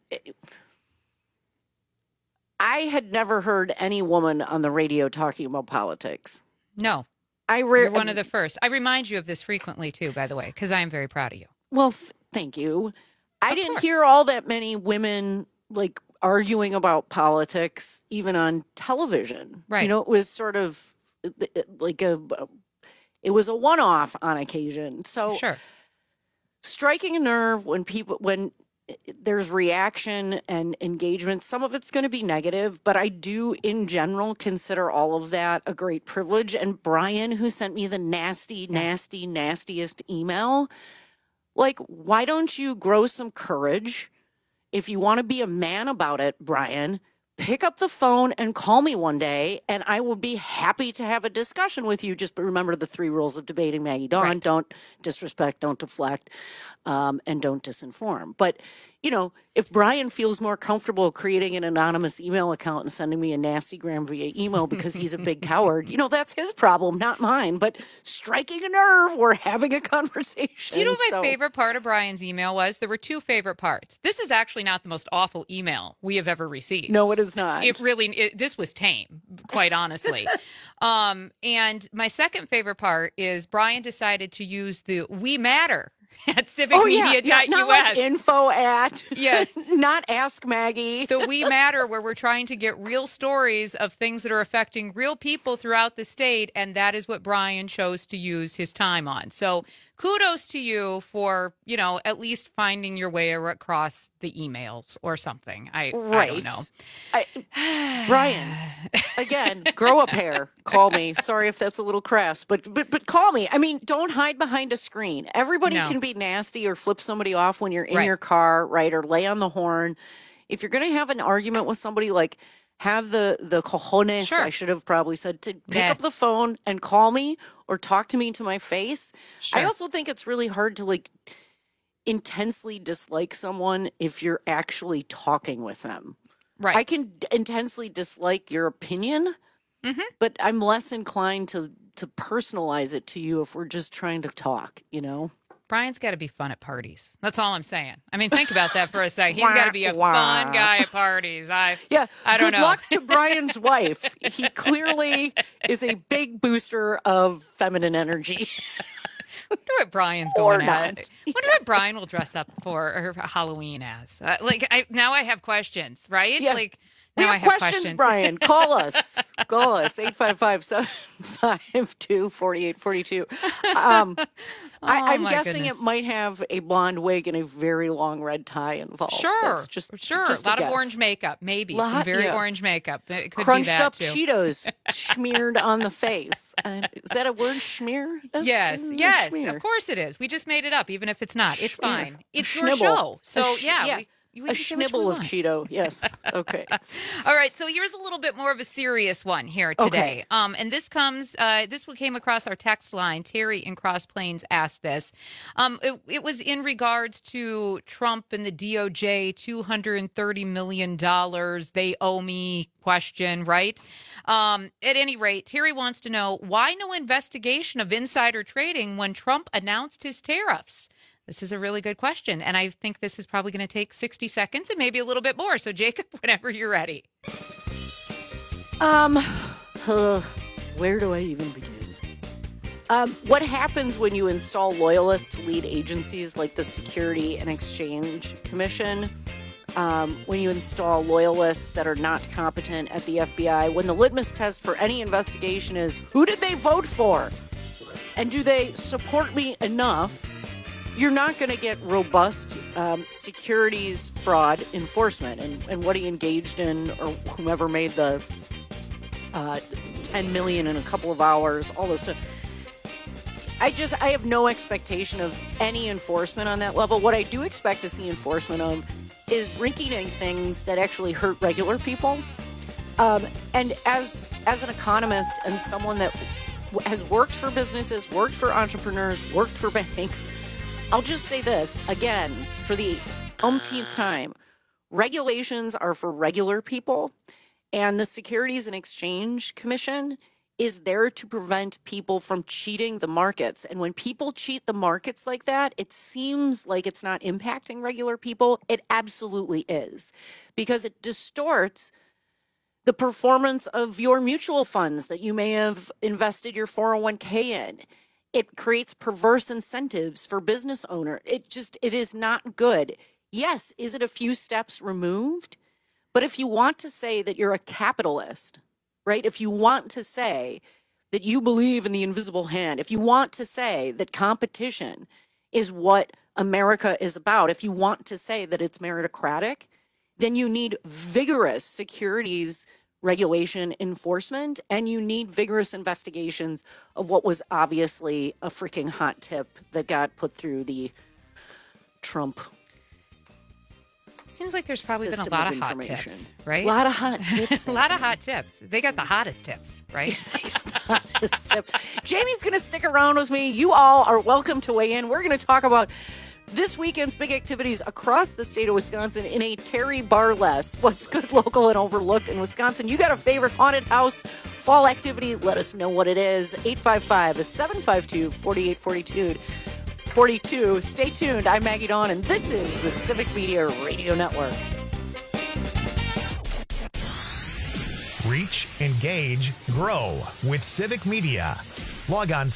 I had never heard any woman on the radio talking about politics. No. You're one of the first. I remind you of this frequently, too, by the way, because I am very proud of you. Well, thank you. I didn't hear all that many women, like, arguing about politics, even on television. Right. You know, it was sort of like it was a one-off on occasion. So sure. Striking a nerve when there's reaction and engagement. Some of it's going to be negative, but I do, in general, consider all of that a great privilege. And Brian, who sent me the nastiest email, like, why don't you grow some courage? If you want to be a man about it, Brian, pick up the phone and call me one day, and I will be happy to have a discussion with you. Just remember the 3 rules of debating Maggie Dawn. Right. Don't disrespect, don't deflect, and don't disinform. But, if Brian feels more comfortable creating an anonymous email account and sending me a nasty gram via email because he's a big coward, that's his problem, not mine. But striking a nerve, we're having a conversation. Do you know what my favorite part of Brian's email was? There were 2 favorite parts. This is actually not the most awful email we have ever received. No, it is not. This was tame, quite honestly. And my second favorite part is Brian decided to use the We Matter at civicmedia.us. Not like info at. Yes. Not Ask Maggie. The We Matter, where we're trying to get real stories of things that are affecting real people throughout the state, and that is what Brian chose to use his time on. So kudos to you for, at least finding your way across the emails or something. I don't know. Brian, again, grow a pair. Call me. Sorry if that's a little crass, but call me. I mean, don't hide behind a screen. Everybody can be nasty or flip somebody off when you're in your car, right? Or lay on the horn. If you're going to have an argument with somebody, like, have the cojones, I should have probably said, to pick up the phone and call me or talk to me to my face. I also think it's really hard to, intensely dislike someone if you're actually talking with them. Right. I can intensely dislike your opinion, but I'm less inclined to personalize it to you if we're just trying to talk, Brian's got to be fun at parties. That's all I'm saying. I mean, think about that for a second. He's got to be a fun guy at parties. I don't know. Good luck to Brian's wife. He clearly is a big booster of feminine energy. I wonder what Brian's going at. I wonder what Brian will dress up for Halloween as. Now I have questions, right? Yeah. Now I have questions, Brian. Call us. 855-752-4842. I'm guessing it might have a blonde wig and a very long red tie involved. Sure. Just a lot of orange makeup. Maybe some very orange makeup. It could Crunched be that up too. Cheetos smeared on the face. Is that a word, schmear? Yes. Schmear. Of course it is. We just made it up, even if it's not. It's fine. It's your schnibble. show. So, a schnibble of Cheeto. Yes. Okay. All right. So here's a little bit more of a serious one here today. Okay. And this came across our text line. Terry in Cross Plains asked this. It was in regards to Trump and the DOJ $230 million they owe me question, right? At any rate, Terry wants to know why no investigation of insider trading when Trump announced his tariffs. This is a really good question, and I think this is probably going to take 60 seconds and maybe a little bit more. So, Jacob, whenever you're ready. Where do I even begin? What happens when you install loyalists to lead agencies like the Security and Exchange Commission? When you install loyalists that are not competent at the FBI, when the litmus test for any investigation is, who did they vote for? And do they support me enough? You're not going to get robust securities fraud enforcement. And what he engaged in, or whomever made the $10 million in a couple of hours, all this stuff. I have no expectation of any enforcement on that level. What I do expect to see enforcement of is rinky-dink things that actually hurt regular people. And as an economist and someone that has worked for businesses, worked for entrepreneurs, worked for banks, I'll just say this again for the umpteenth time. Regulations are for regular people, and the Securities and Exchange Commission is there to prevent people from cheating the markets. And when people cheat the markets like that, it seems like it's not impacting regular people. It absolutely is, because it distorts the performance of your mutual funds that you may have invested your 401k in. It creates perverse incentives for business owners. It is not good. Yes, is it a few steps removed? But if you want to say that you're a capitalist, right? If you want to say that you believe in the invisible hand, if you want to say that competition is what America is about, if you want to say that it's meritocratic, then you need vigorous securities regulation enforcement, and you need vigorous investigations of what was obviously a freaking hot tip that got put through the Trump Seems like there's probably been a lot of hot tips, right? A lot of hot tips. A lot of hot tips. They got the hottest tips, right? Hottest tips. Jamie's going to stick around with me. You all are welcome to weigh in. We're going to talk about this weekend's big activities across the state of Wisconsin in a Terry Bar-less. What's good, local, and overlooked in Wisconsin? You got a favorite haunted house fall activity? Let us know what it is. 855-752-4842. Stay tuned. I'm Maggie Dawn, and this is the Civic Media Radio Network. Reach, engage, grow with Civic Media. Log on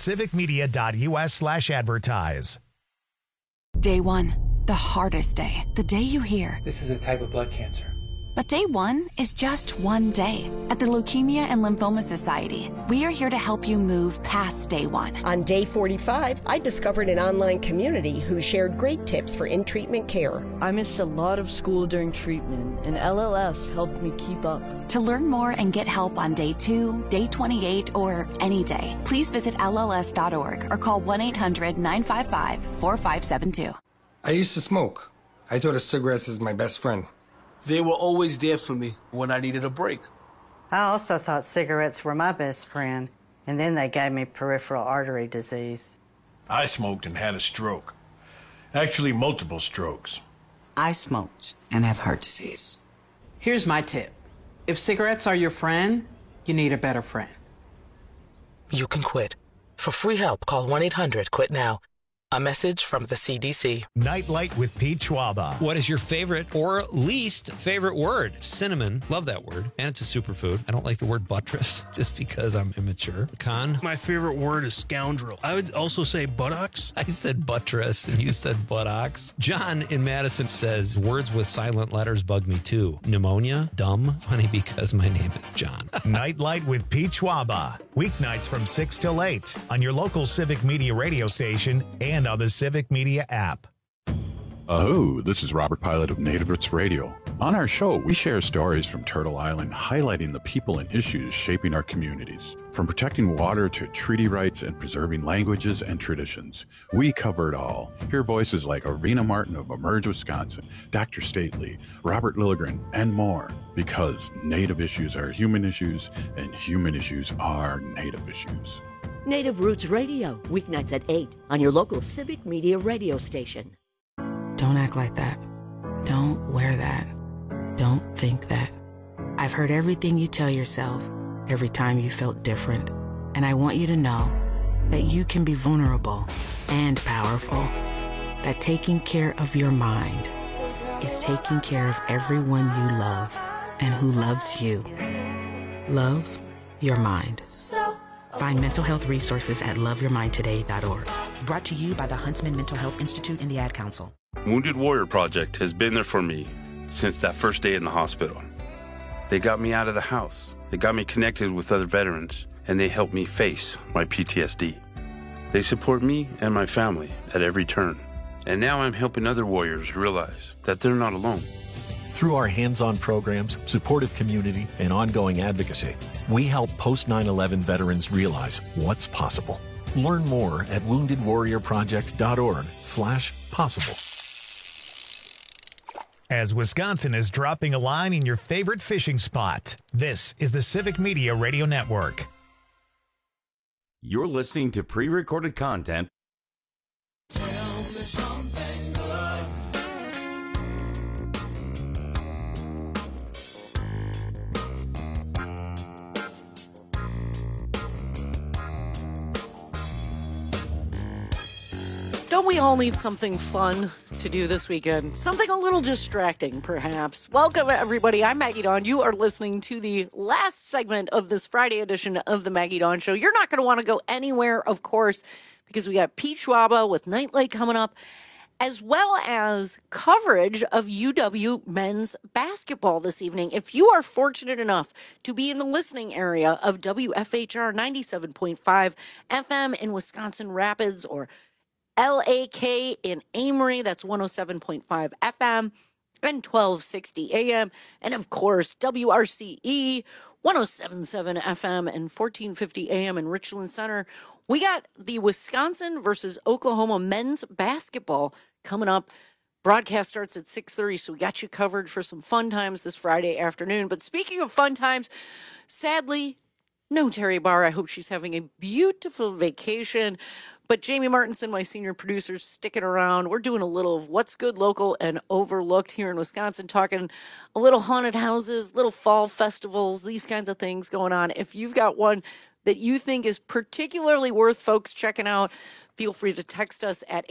civicmedia.us/advertise. Day 1, the hardest day. The day you hear, "This is a type of blood cancer." But day 1 is just one day. At the Leukemia and Lymphoma Society, we are here to help you move past day 1. On day 45, I discovered an online community who shared great tips for in-treatment care. I missed a lot of school during treatment, and LLS helped me keep up. To learn more and get help on day 2, day 28, or any day, please visit LLS.org or call 1-800-955-4572. I used to smoke. I thought of cigarettes as my best friend. They were always there for me when I needed a break. I also thought cigarettes were my best friend, and then they gave me peripheral artery disease. I smoked and had a stroke. Actually, multiple strokes. I smoked and have heart disease. Here's my tip. If cigarettes are your friend, you need a better friend. You can quit. For free help, call 1-800-QUIT-NOW. A message from the CDC. Nightlight with Pete Schwaba. What is your favorite or least favorite word? Cinnamon. Love that word. And it's a superfood. I don't like the word buttress just because I'm immature. Con? My favorite word is scoundrel. I would also say buttocks. I said buttress and you said buttocks. John in Madison says words with silent letters bug me too. Pneumonia? Dumb? Funny because my name is John. Nightlight with Pete Schwaba. Weeknights from 6 till 8 on your local Civic Media radio station and on the Civic Media app. Aho, this is Robert Pilot of Native Roots Radio. On our show, we share stories from Turtle Island highlighting the people and issues shaping our communities. From protecting water to treaty rights and preserving languages and traditions, we cover it all. Hear voices like Arvina Martin of Emerge Wisconsin, Dr. Stately, Robert Lilligren, and more. Because Native issues are human issues, and human issues are Native issues. Native Roots Radio, weeknights at 8 on your local Civic Media radio station. Don't act like that. Don't wear that. Don't think that. I've heard everything you tell yourself every time you felt different. And I want you to know that you can be vulnerable and powerful. That taking care of your mind is taking care of everyone you love and who loves you. Love your mind. Find mental health resources at loveyourmindtoday.org. Brought to you by the Huntsman Mental Health Institute and the Ad Council. Wounded Warrior Project has been there for me since that first day in the hospital. They got me out of the house. They got me connected with other veterans, and they helped me face my PTSD. They support me and my family at every turn. And now I'm helping other warriors realize that they're not alone. Through our hands-on programs, supportive community, and ongoing advocacy, we help post 9/11 veterans realize what's possible. Learn more at woundedwarriorproject.org/possible. As Wisconsin is dropping a line in your favorite fishing spot, this is the Civic Media Radio Network. You're listening to pre-recorded content. Don't we all need something fun to do this weekend? Something a little distracting, perhaps. Welcome, everybody. I'm Maggie Dawn. You are listening to the last segment of this Friday edition of the Maggie Dawn Show. You're not going to want to go anywhere, of course, because we got Pete Schwaba with Nightlight coming up, as well as coverage of UW men's basketball this evening. If you are fortunate enough to be in the listening area of WFHR 97.5 FM in Wisconsin Rapids or LAK in Amory, that's 107.5 FM and 1260 AM. And of course, WRCE 107.7 FM and 1450 AM in Richland Center. We got the Wisconsin versus Oklahoma men's basketball coming up Broadcast starts at 6:30, so we got you covered for some fun times this Friday afternoon. But speaking of fun times, sadly, no Terry Barr. I hope she's having a beautiful vacation. But Jamie Martinson, my senior producer, sticking around. We're doing a little of what's good, local, and overlooked here in Wisconsin, talking a little haunted houses, little fall festivals, these kinds of things going on. If you've got one that you think is particularly worth folks checking out, feel free to text us at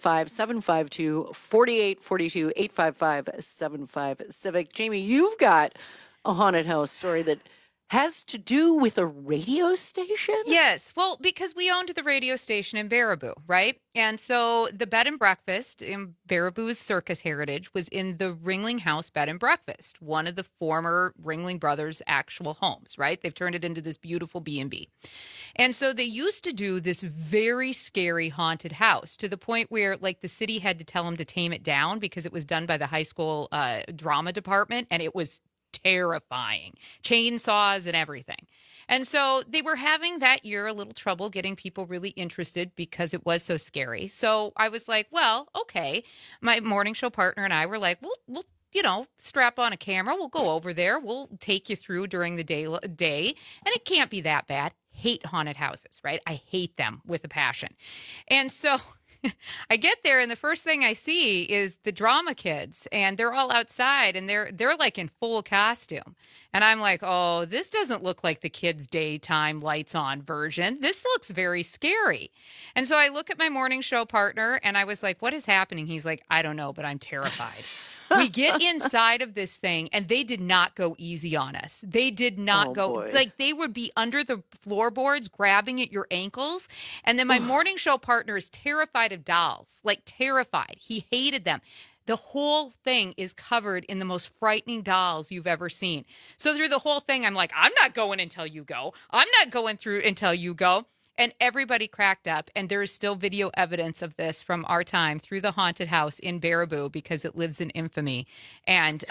855-752-4842, 855-75-CIVIC. Jamie, you've got a haunted house story that has to do with a radio station? Yes. Well, because we owned the radio station in Baraboo, right? And so the bed and breakfast in Baraboo's circus heritage was in the Ringling House Bed and Breakfast, one of the former Ringling Brothers' actual homes, right? They've turned it into this beautiful B&B. And so they used to do this very scary haunted house to the point where, like, the city had to tell them to tame it down because it was done by the high school drama department, and it was terrifying, chainsaws and everything. And so they were having that year a little trouble getting people really interested because it was so scary. So I was like, well, okay. My morning show partner and I were like, we'll strap on a camera. We'll go over there. We'll take you through during the day, and it can't be that bad. Hate haunted houses, right? I hate them with a passion. And so I get there, and the first thing I see is the drama kids, and they're all outside, and they're like in full costume. And I'm like, oh, this doesn't look like the kids' daytime lights on version. This looks very scary. And so I look at my morning show partner, and I was like, what is happening? He's like, I don't know, but I'm terrified. We get inside of this thing, and they did not go easy on us. They did not go. Boy. Like, they would be under the floorboards grabbing at your ankles. And then my morning show partner is terrified of dolls, like terrified. He hated them. The whole thing is covered in the most frightening dolls you've ever seen. So through the whole thing, I'm like, I'm not going until you go. I'm not going through until you go. And everybody cracked up, and there is still video evidence of this from our time through the haunted house in Baraboo because it lives in infamy. And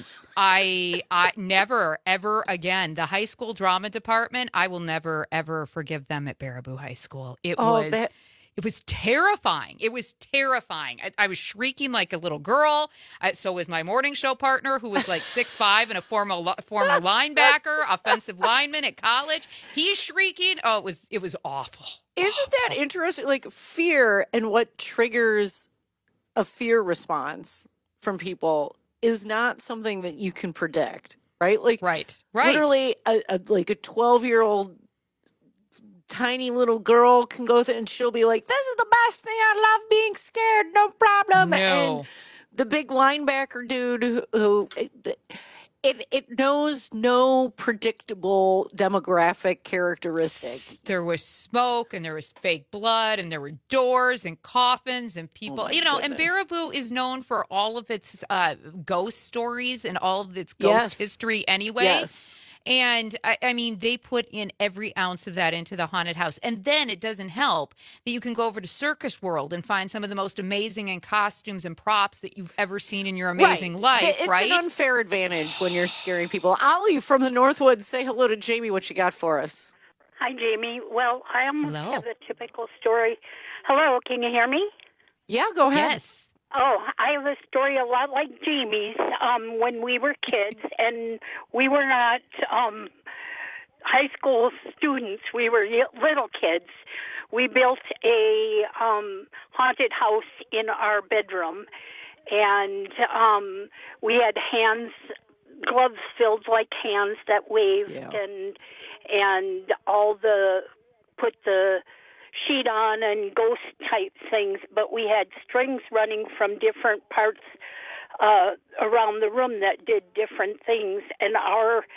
I never, ever again, the high school drama department, I will never, ever forgive them at Baraboo High School. It was terrifying. It was terrifying. I was shrieking like a little girl. So was my morning show partner, who was like 6'5" and a former linebacker, offensive lineman at college. He's shrieking. Oh, it was awful. Isn't that interesting? Like, fear and what triggers a fear response from people is not something that you can predict, right? Like, right. Literally, a 12-year-old tiny little girl can go through and she'll be like, this is the best thing. I love being scared. No problem. No. And the big linebacker dude who it knows no predictable demographic characteristic. There was smoke, and there was fake blood, and there were doors and coffins and people. And Baraboo is known for all of its ghost stories and all of its ghost history anyway. Yes. And, I mean, they put in every ounce of that into the haunted house. And then it doesn't help that you can go over to Circus World and find some of the most amazing and costumes and props that you've ever seen in your amazing life, right? It's an unfair advantage when you're scaring people. Ollie from the Northwoods, say hello to Jamie. What you got for us? Hi, Jamie. Well, I almost Hello. have a typical story. Hello, can you hear me? Yeah, go ahead. Yes. Oh, I have a story a lot like Jamie's. When we were kids, and we were not high school students, we were little kids. We built a haunted house in our bedroom, and we had gloves filled like hands that waved, and put the sheet on and ghost type things, but we had strings running from different parts around the room that did different things. And our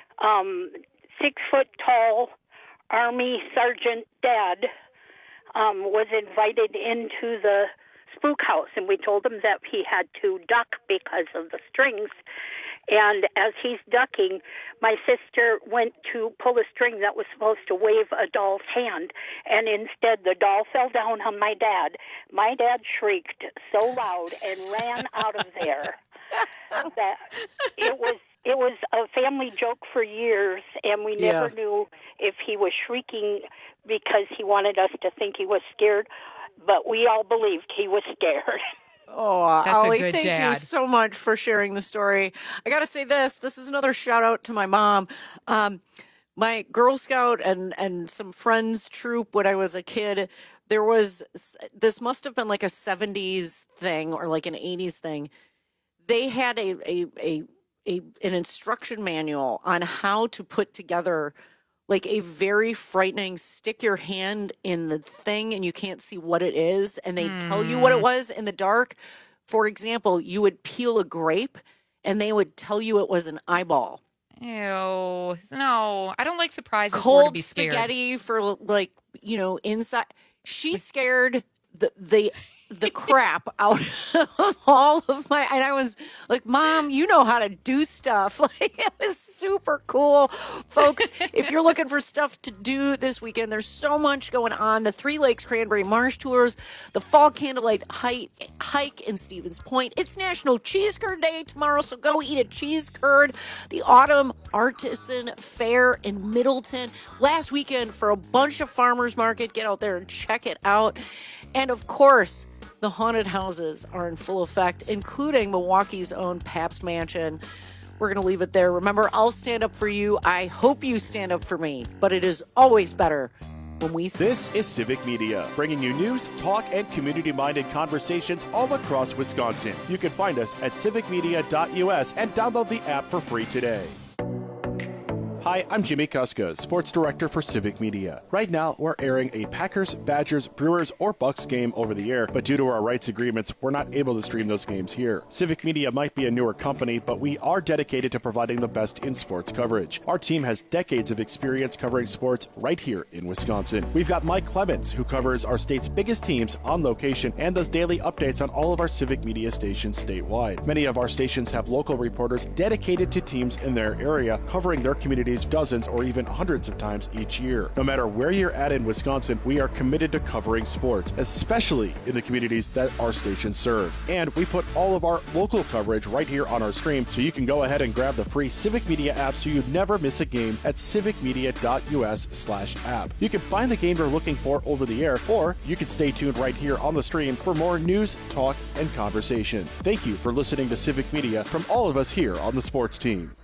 6-foot tall Army sergeant dad was invited into the spook house, and we told him that he had to duck because of the strings. And as he's ducking, my sister went to pull a string that was supposed to wave a doll's hand, and instead the doll fell down on my dad. My dad shrieked so loud and ran out of there that it was a family joke for years, and we never knew if he was shrieking because he wanted us to think he was scared, but we all believed he was scared. Oh, That's a Ollie, good thank you dad. so much for sharing the story. I got to say this. This is another shout out to my mom. My Girl Scout and some friends troop when I was a kid, this must have been like a 70s thing or like an 80s thing. They had an instruction manual on how to put together like a very frightening stick your hand in the thing and you can't see what it is, and they tell you what it was in the dark. For example, you would peel a grape and they would tell you it was an eyeball. Ew. No, I don't like surprises. Cold to be scared. spaghetti for like, inside. She scared the crap out of all of my, and I was like, Mom, you know how to do stuff. Like, it was super cool. Folks, if you're looking for stuff to do this weekend, there's so much going on. The Three Lakes Cranberry Marsh Tours, the Fall Candlelight Hike in Stevens Point. It's National Cheese Curd Day tomorrow, so go eat a cheese curd. The Autumn Artisan Fair in Middleton. Last weekend for a bunch of farmers market. Get out there and check it out. And of course, the haunted houses are in full effect, including Milwaukee's own Pabst Mansion. We're going to leave it there. Remember, I'll stand up for you. I hope you stand up for me, but it is always better when we... This is Civic Media, bringing you news, talk, and community-minded conversations all across Wisconsin. You can find us at civicmedia.us and download the app for free today. Hi, I'm Jimmy Kuska, Sports Director for Civic Media. Right now, we're airing a Packers, Badgers, Brewers, or Bucks game over the air, but due to our rights agreements, we're not able to stream those games here. Civic Media might be a newer company, but we are dedicated to providing the best in sports coverage. Our team has decades of experience covering sports right here in Wisconsin. We've got Mike Clemens, who covers our state's biggest teams on location and does daily updates on all of our Civic Media stations statewide. Many of our stations have local reporters dedicated to teams in their area, covering their communities dozens or even hundreds of times each year. No matter where you're at in Wisconsin, we are committed to covering sports, especially in the communities that our stations serve. And we put all of our local coverage right here on our stream, so you can go ahead and grab the free Civic Media app so you never miss a game at civicmedia.us/app. You can find the game you're looking for over the air, or you can stay tuned right here on the stream for more news, talk, and conversation. Thank you for listening to Civic Media from all of us here on the sports team.